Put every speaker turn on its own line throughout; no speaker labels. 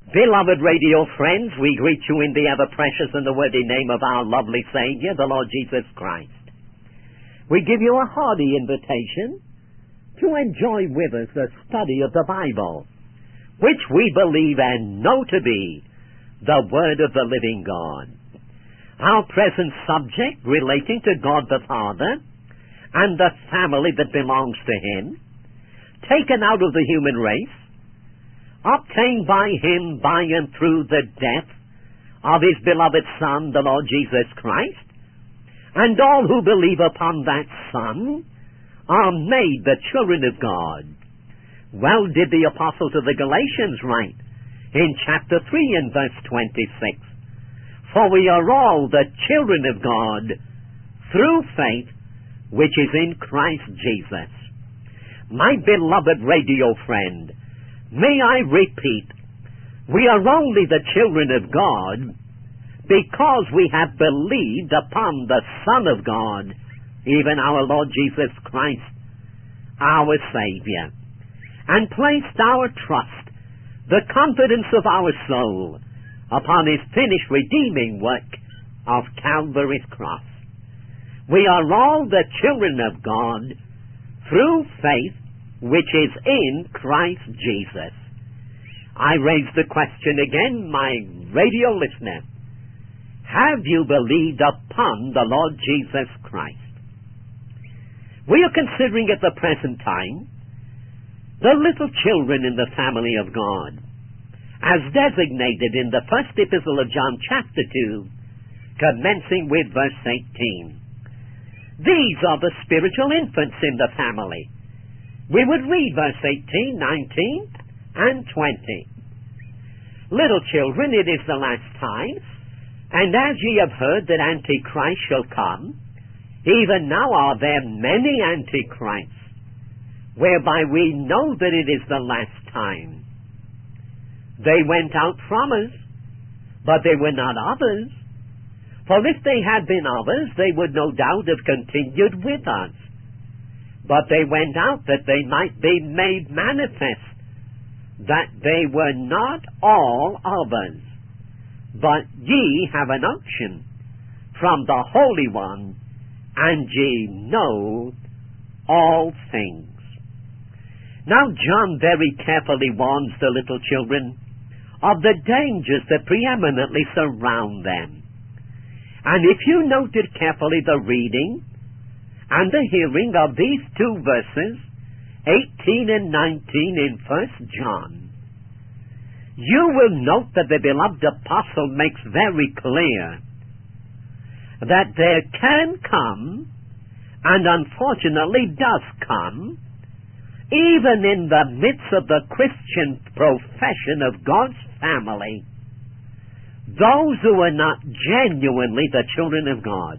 Beloved radio friends, we greet you in the ever-precious and the worthy name of our lovely Savior, the Lord Jesus Christ. We give you a hearty invitation to enjoy with us the study of the Bible, which we believe and know to be the Word of the living God. Our present subject relating to God the Father and the family that belongs to Him, taken out of the human race, obtained by Him by and through the death of His beloved Son, the Lord Jesus Christ, and all who believe upon that Son are made the children of God. Well did the Apostle to the Galatians write in chapter 3 and verse 26, "For we are all the children of God through faith which is in Christ Jesus." My beloved radio friend, may I repeat, we are only the children of God because we have believed upon the Son of God, even our Lord Jesus Christ, our Savior, and placed our trust, the confidence of our soul, upon His finished redeeming work of Calvary's cross. We are all the children of God through faith which is in Christ Jesus. I raise the question again, my radio listener. Have you believed upon the Lord Jesus Christ? We are considering at the present time the little children in the family of God, as designated in the first epistle of John chapter 2, commencing with verse 18. These are the spiritual infants in the family. We would read verse 18, 19, and 20. Little children, it is the last time, and as ye have heard that Antichrist shall come, even now are there many Antichrists, whereby we know that it is the last time. They went out from us, but they were not of us. For if they had been of us, they would no doubt have continued with us. But they went out that they might be made manifest, that they were not all of us. But ye have an unction from the Holy One, and ye know all things. Now John very carefully warns the little children of the dangers that preeminently surround them. And if you noted carefully the reading and the hearing of these two verses, 18 and 19 in 1 John, you will note that the beloved apostle makes very clear that there can come, and unfortunately does come, even in the midst of the Christian profession of God's family, those who are not genuinely the children of God.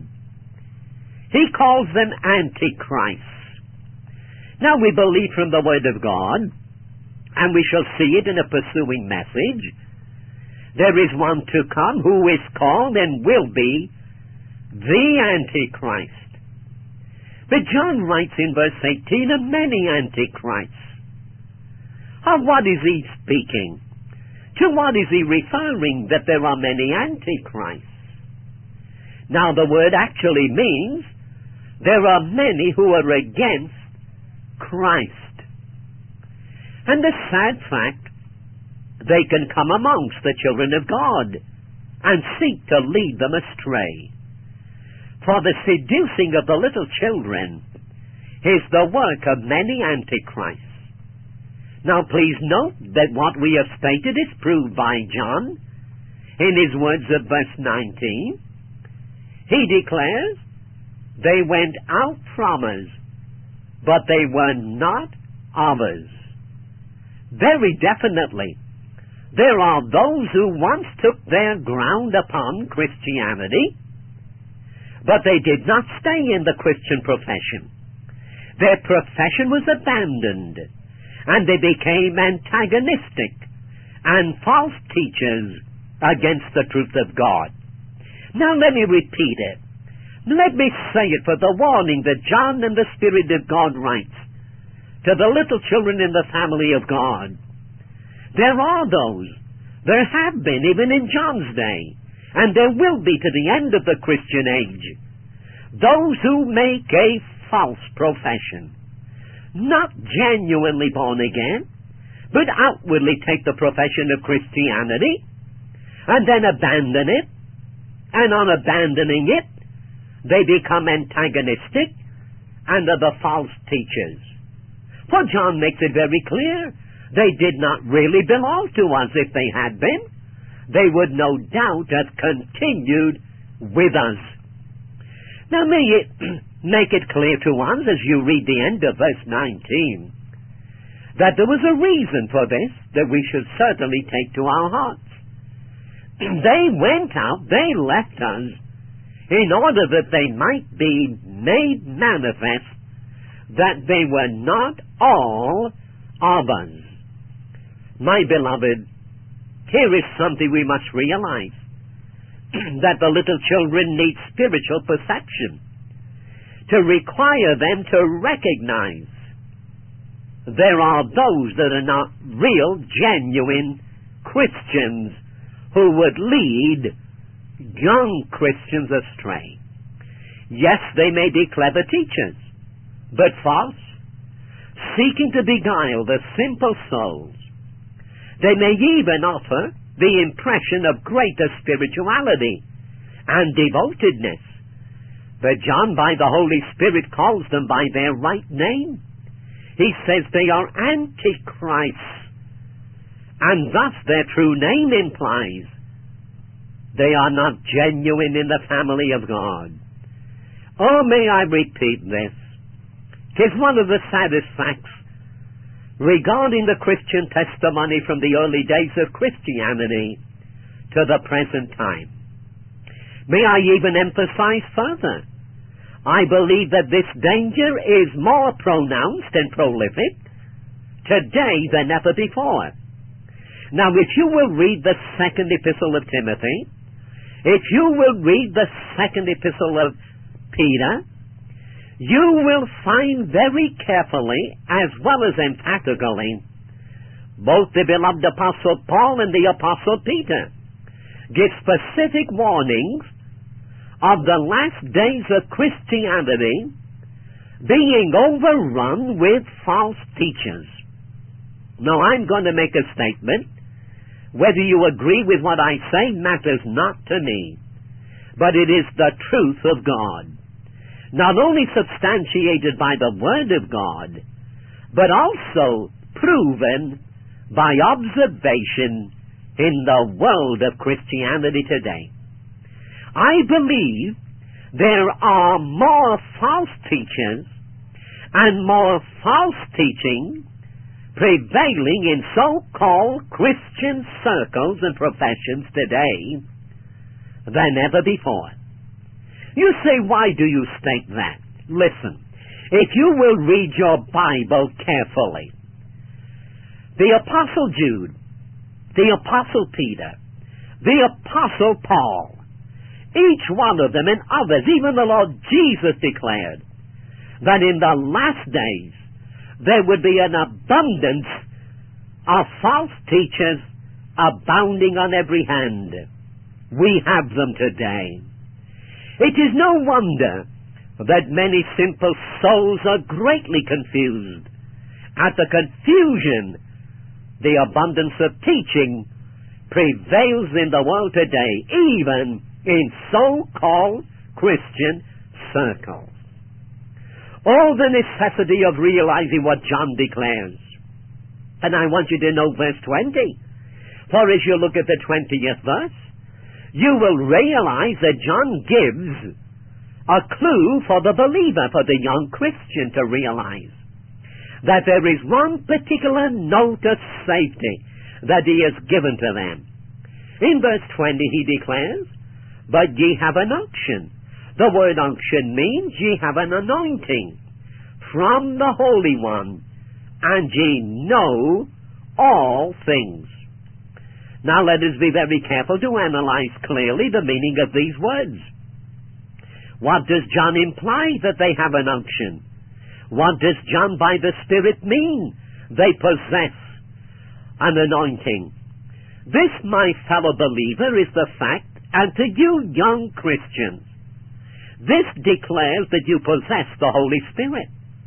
He calls them antichrists. Now we believe from the Word of God, and we shall see it in a pursuing message, there is one to come who is called and will be the Antichrist. But John writes in verse 18 of many Antichrists. Of what is he speaking? To what is he referring that there are many Antichrists? Now the word actually means there are many who are against Christ. And the sad fact, they can come amongst the children of God and seek to lead them astray. For the seducing of the little children is the work of many Antichrists. Now please note that what we have stated is proved by John in his words of verse 19. He declares, they went out from us, but they were not of us. Very definitely, there are those who once took their ground upon Christianity, but they did not stay in the Christian profession. Their profession was abandoned, and they became antagonistic and false teachers against the truth of God. Now let me repeat it. Let me say it for the warning that John and the Spirit of God writes to the little children in the family of God. There are those There have been, even in John's day, and there will be to the end of the Christian age, those who make a false profession, not genuinely born again, but outwardly take the profession of Christianity, and then abandon it, and on abandoning it, they become antagonistic and are the false teachers. For John makes it very clear, they did not really belong to us. If they had been, they would no doubt have continued with us. Now may it make it clear to us, as you read the end of verse 19, that there was a reason for this that we should certainly take to our hearts. They went out, they left us, in order that they might be made manifest that they were not all of us. My beloved, here is something we must realize, that the little children need spiritual perception to require them to recognize there are those that are not real, genuine Christians who would lead young Christians astray. Yes, they may be clever teachers, but false, seeking to beguile the simple souls. They may even offer the impression of greater spirituality and devotedness, but John, by the Holy Spirit, calls them by their right name. He says they are antichrists, and thus their true name implies they are not genuine in the family of God. Oh, may I repeat this? 'Tis one of the saddest facts regarding the Christian testimony from the early days of Christianity to the present time. May I even emphasize further, I believe that this danger is more pronounced and prolific today than ever before. Now, if you will read the second epistle of Timothy, if you will read the second epistle of Peter, you will find very carefully, as well as emphatically, both the beloved Apostle Paul and the Apostle Peter give specific warnings of the last days of Christianity being overrun with false teachers. Now, I'm going to make a statement. Whether you agree with what I say matters not to me, but it is the truth of God, not only substantiated by the Word of God, but also proven by observation in the world of Christianity today. I believe there are more false teachers and more false teaching prevailing in so-called Christian circles and professions today than ever before. You say, why do you state that? Listen, if you will read your Bible carefully, the Apostle Jude, the Apostle Peter, the Apostle Paul, each one of them and others, even the Lord Jesus declared that in the last days there would be an abundance of false teachers abounding on every hand. We have them today. It is no wonder that many simple souls are greatly confused at the confusion the abundance of teaching prevails in the world today, even in so-called Christian circles. All the necessity of realizing what John declares. And I want you to know verse 20. For as you look at the 20th verse, you will realize that John gives a clue for the believer, for the young Christian to realize that there is one particular note of safety that he has given to them. In verse 20 he declares, but ye have an unction. The word unction means ye have an anointing from the Holy One, and ye know all things. Now let us be very careful to analyze clearly the meaning of these words. What does John imply that they have an unction? What does John by the Spirit mean they possess an anointing? This, my fellow believer, is the fact, and to you young Christians, this declares that you possess the Holy Spirit.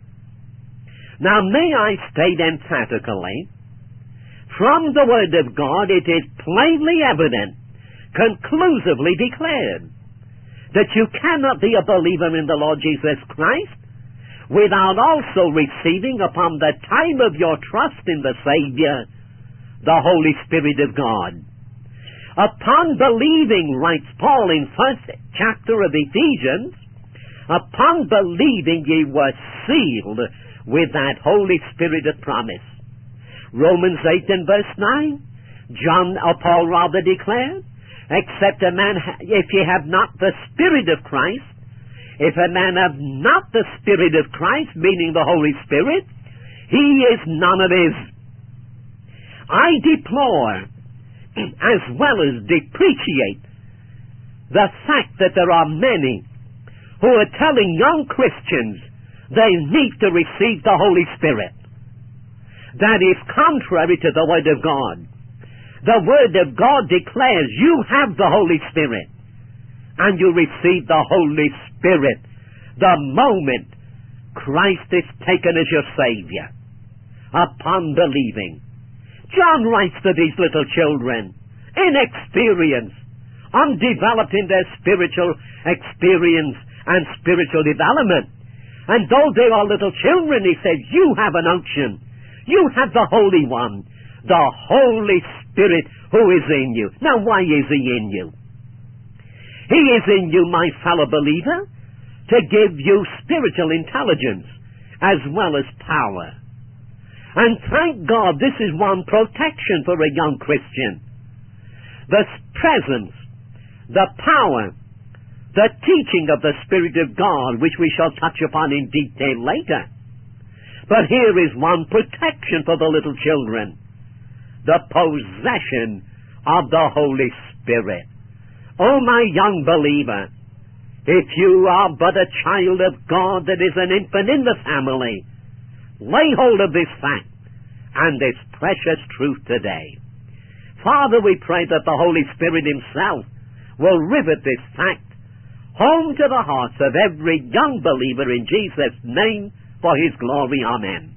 Now, may I state emphatically, from the Word of God it is plainly evident, conclusively declared, that you cannot be a believer in the Lord Jesus Christ without also receiving upon the time of your trust in the Savior the Holy Spirit of God. Upon believing, writes Paul in first chapter of Ephesians, upon believing ye were sealed with that Holy Spirit of promise. Romans 8 and verse 9, Paul rather declared, except a man, if ye have not the Spirit of Christ, if a man have not the Spirit of Christ, meaning the Holy Spirit, he is none of his. I deplore, as well as depreciate, the fact that there are many who are telling young Christians they need to receive the Holy Spirit. That is contrary to the Word of God. The Word of God declares you have the Holy Spirit, and you receive the Holy Spirit the moment Christ is taken as your Savior, upon believing. John writes to these little children, inexperienced, undeveloped in their spiritual experience and spiritual development. And though they are little children, he says, you have an unction. You have the Holy One, the Holy Spirit who is in you. Now, why is he in you? He is in you, my fellow believer, to give you spiritual intelligence as well as power. And thank God, this is one protection for a young Christian. The presence, the power, the teaching of the Spirit of God, which we shall touch upon in detail later. But here is one protection for the little children. The possession of the Holy Spirit. Oh, my young believer, if you are but a child of God that is an infant in the family, lay hold of this fact and this precious truth today. Father, we pray that the Holy Spirit himself will rivet this fact home to the hearts of every young believer in Jesus' name for his glory. Amen.